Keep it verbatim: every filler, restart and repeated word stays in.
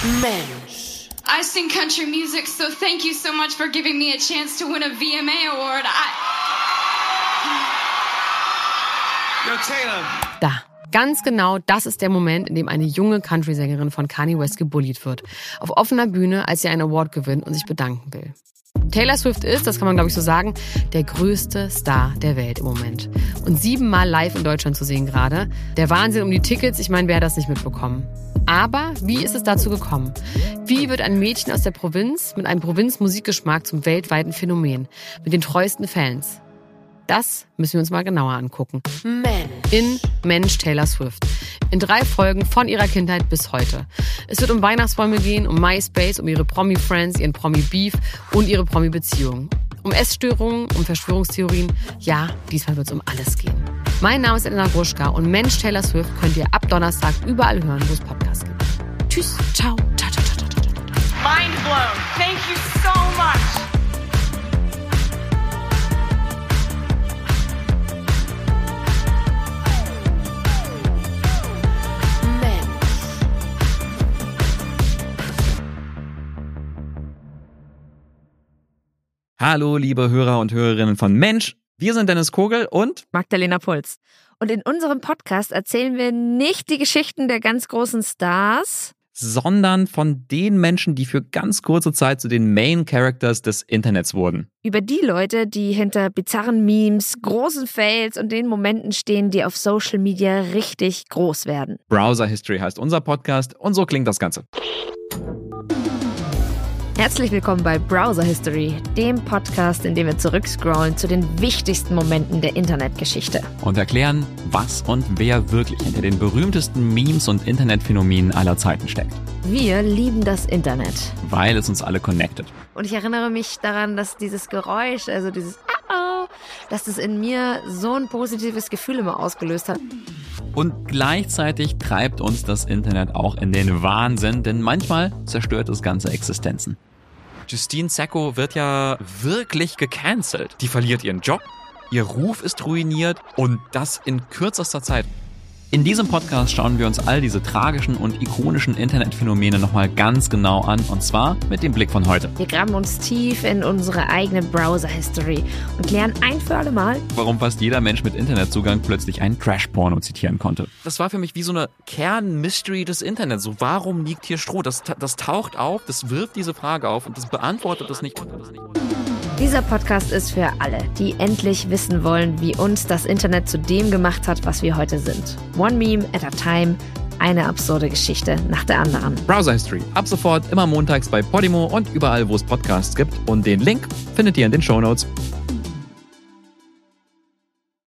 Mensch. I sing country music, so thank you so much for giving me a chance to win a V M A award. I... Yo, Taylor. Da. Ganz genau, das ist der Moment, in dem eine junge Country-Sängerin von Kanye West gebullied wird. Auf offener Bühne, als sie einen Award gewinnt und sich bedanken will. Taylor Swift ist, das kann man glaube ich so sagen, der größte Star der Welt im Moment. Und siebenmal live in Deutschland zu sehen gerade. Der Wahnsinn um die Tickets, ich meine, wer hat das nicht mitbekommen? Aber wie ist es dazu gekommen? Wie wird ein Mädchen aus der Provinz mit einem Provinzmusikgeschmack zum weltweiten Phänomen? Mit den treuesten Fans? Das müssen wir uns mal genauer angucken. Mensch. In Mensch Taylor Swift. In drei Folgen von ihrer Kindheit bis heute. Es wird um Weihnachtsbäume gehen, um MySpace, um ihre Promi-Friends, ihren Promi-Beef und ihre Promi-Beziehungen. Um Essstörungen, um Verschwörungstheorien. Ja, diesmal wird es um alles gehen. Mein Name ist Elena Gruschka und Mensch Taylor Swift könnt ihr ab Donnerstag überall hören, wo es Podcasts gibt. Tschüss, ciao, ciao, ciao, ciao, ciao, ciao. Mind blown. Thank you so much. Hallo, liebe Hörer und Hörerinnen von Mensch. Wir sind Dennis Kogel und Magdalena Puls. Und in unserem Podcast erzählen wir nicht die Geschichten der ganz großen Stars, sondern von den Menschen, die für ganz kurze Zeit zu den Main Characters des Internets wurden. Über die Leute, die hinter bizarren Memes, großen Fails und den Momenten stehen, die auf Social Media richtig groß werden. Browser History heißt unser Podcast und so klingt das Ganze. Herzlich willkommen bei Browser History, dem Podcast, in dem wir zurückscrollen zu den wichtigsten Momenten der Internetgeschichte. Und erklären, was und wer wirklich hinter den berühmtesten Memes und Internetphänomenen aller Zeiten steckt. Wir lieben das Internet. Weil es uns alle connectet. Und ich erinnere mich daran, dass dieses Geräusch, also dieses Uh-oh, dass das in mir so ein positives Gefühl immer ausgelöst hat. Und gleichzeitig treibt uns das Internet auch in den Wahnsinn, denn manchmal zerstört es ganze Existenzen. Justine Sacco wird ja wirklich gecancelt. Die verliert ihren Job, ihr Ruf ist ruiniert und das in kürzester Zeit. In diesem Podcast schauen wir uns all diese tragischen und ikonischen Internetphänomene nochmal ganz genau an, und zwar mit dem Blick von heute. Wir graben uns tief in unsere eigene Browser-History und klären ein für alle Mal, warum fast jeder Mensch mit Internetzugang plötzlich einen Trash-Porno zitieren konnte. Das war für mich wie so eine Kern-Mystery des Internets. So, warum liegt hier Stroh? Das, das taucht auf, das wirft diese Frage auf und das beantwortet das nicht. Dieser Podcast ist für alle, die endlich wissen wollen, wie uns das Internet zu dem gemacht hat, was wir heute sind. One Meme at a time, eine absurde Geschichte nach der anderen. Browser History, ab sofort immer montags bei Podimo und überall, wo es Podcasts gibt. Und den Link findet ihr in den Shownotes.